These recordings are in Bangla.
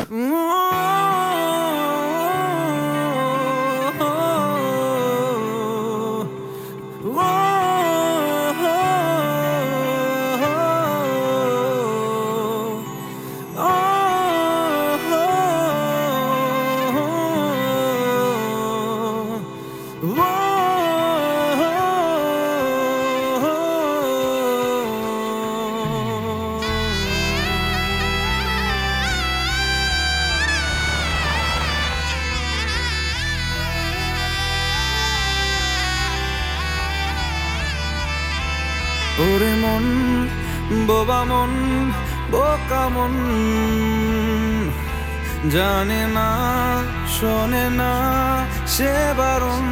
ওরে মন বোবা মন বোকা মন, জানে না শোনে না সে বারণ,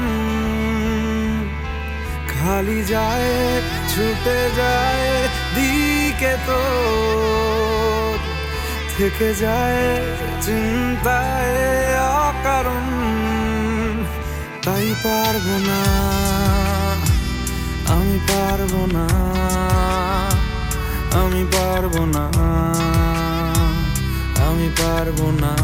খালি যায় ছুটে যায় দিকে তো থেকে যায় চিন্তায় অকারণ। তাই পারবো না আমি পারবো না, আমি পারবো না, আমি পারবো না।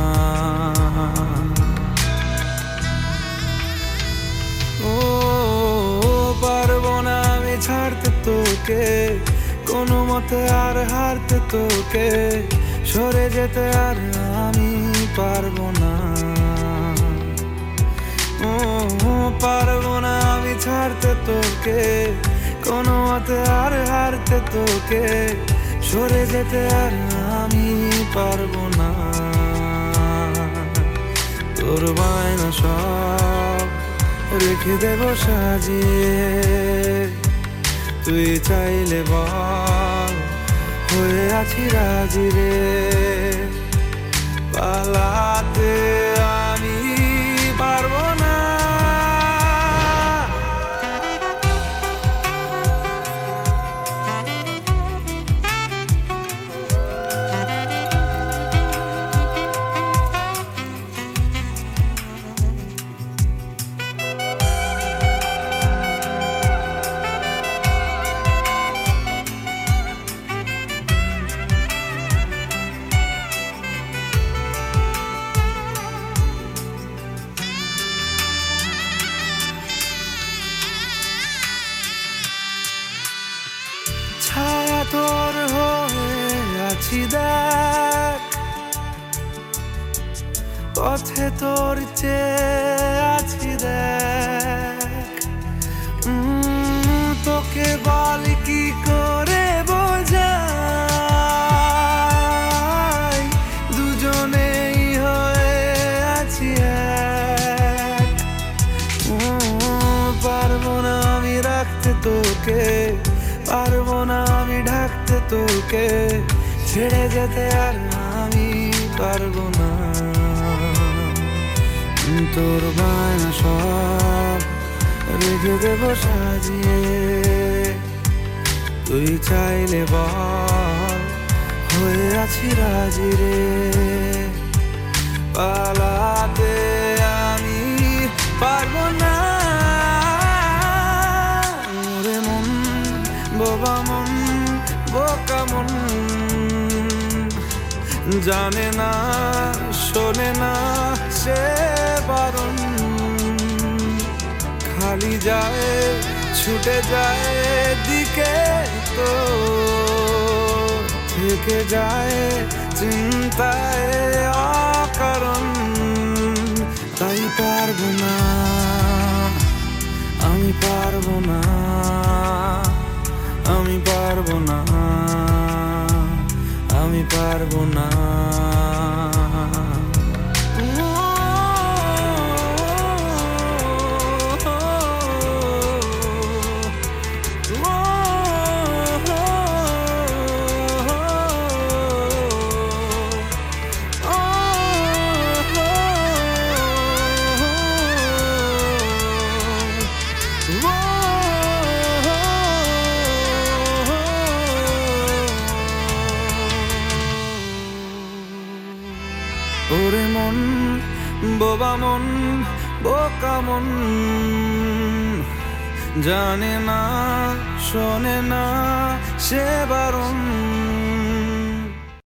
ও পারবো না আমি ছাড়তে তোকে, কোনো মতে আর হারতে তোকে, সরে যেতে আর আমি পারবো না। ও পারবো না আমি ছাড়তে তোকে, কোনো মতে আর হারতে তোকে, সরে যেতে আর আমি পারবো না। তোর বায়না সব রেখে দেব সাজিয়ে, তুই চাইলে বল হয়ে আছি রাজি রে। পালাতে আমি পারবো না, ছায়া তোর হয়ে আছি দেখ, পথে তোর চেয়ে আছি দেখ। তোকে বল কি করে বোঝাই, দুজনেই হয়ে আছি এক। পারবো না আমি রাখতে তোকে, পারবো না আমি ঢাকতে তোকে, ছেড়ে যেতে আর আমি পারবো না। তোর বায়না সব রেখে দেব সাজিয়ে, তুই চাইলে বল হয়ে আছি রাজি রে। পালাতে আমি পারবো না, ওরে মন বোবা মন বোকা মন, জানে না শোনে না সে বারণ, খালি যায় ছুটে যায় দিকে তো থেকে যায় চিন্তায় অকারণ। তাই পারবো না আমি পারবো না, আমি পারবো না, আমি পারবো না। ওরে মন বোবা মন বোকা মন, জানে না শোনে না সে বারণ,